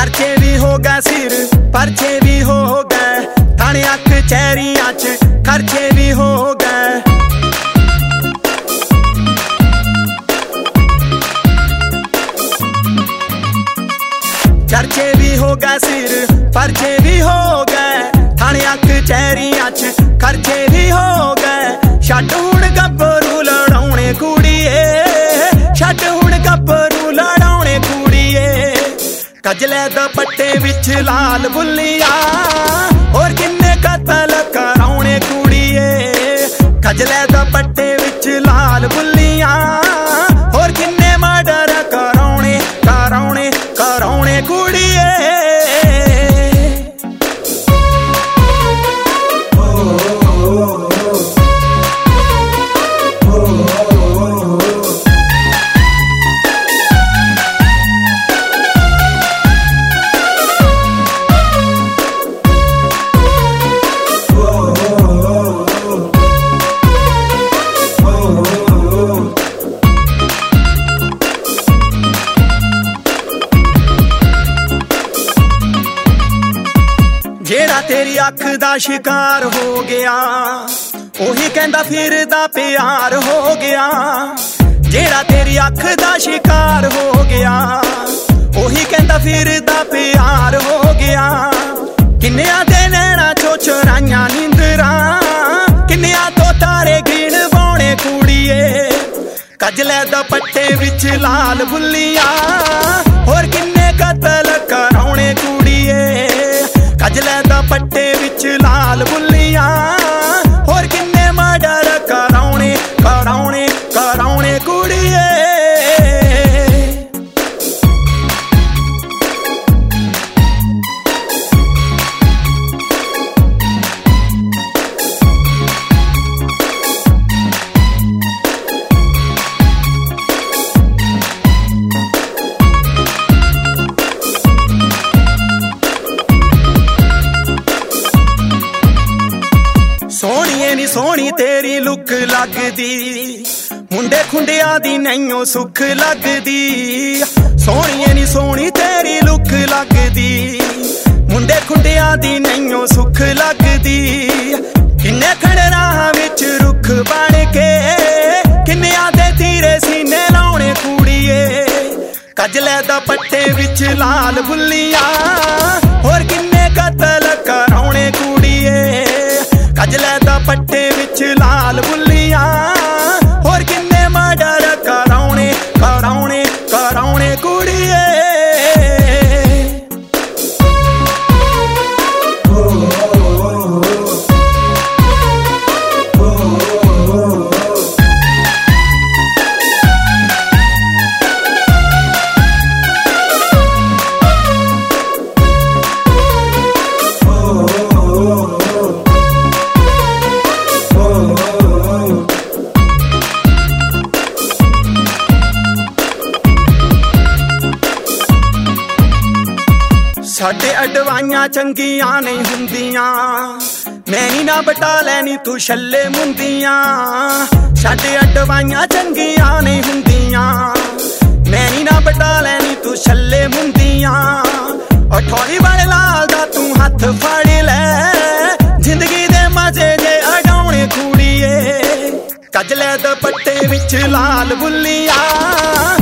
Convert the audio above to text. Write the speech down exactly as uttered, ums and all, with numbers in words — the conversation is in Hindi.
चर्चे भी हो गए सिर परचे भी हो गए, थाने अख चैरियां च खर्चे भी हो गए। चर्चे भी हो गए सिर परचे भी हो गए, थाने अख चैरियां च खर्चे भी हो गए। छड्ड हुण गब्बरू लड़ाउणे कुड़िए, छड्ड हुण गब्बरू लड़ाउणे कुड़िए। कजले दुपट्टे विच लाल बुल्लिया, और किन्ने कतल कराउणे कुड़िए। कजले दुपट्टे विच लाल बुल्लिया, और किन्ने मर्डर कराउणे कराउणे कराउणे कुड़िए। जेड़ा तेरी अख दा शिकार हो गया, ओही कहंदा फिरदा प्यार हो गया। जेड़ा तेरी अख दा शिकार हो गया, ओही कहंदा फिरदा प्यार हो गया। किन्नियां दे नैना चो चुराइयां नींदरां, किन्नियां तो तारे गिण बौणे कुड़िए। कजले दुपट्टे विच लाल बुल्लिया, और किन्ने कतल कराउणे कुड़िए। कजले दुपट्टे विच लाल बुल्लिया, और किन्ने मर्डर कराउणे कराउणे कराउणे कुड़िए। सोहणीए नी सोहनी तेरी लुक लगदी, मुंडे खुंडिया दी नैयो सुख लगदी। सोहणीए नी सोहनी तेरी लुक लगदी, मुंडे खुंडिया दी नैयो सुख लगदी। किन्ने खड़रा विच रुख बन के, किन्नियां दे तीरे सीने लाउणे कुड़िए। कजले दुपट्टे विच लाल बुल्लिया, और किन्ने कतल कराउणे कुड़िए। कजले दुपट्टे विच लाल बुल्लिया, और किन्ने मर्डर कराउणे कराउणे कराउणे कुड़िए। साडे अडवाइयां चंगियां नहीं हुंदियां, मैनी ना बटा लैनी तू छल्ले मुंदियां। साडे अडवाइयां चंगियां नहीं हुंदियां, मैनी ना बटा लैनी तू छल्ले मुंदियां। अठौरी वाले लाल दा तू हथ फड़ लै, जिंदगी दे मजे जे अडाउणे कुड़िए। कजले दुपट्टे विच लाल बुल्लिया,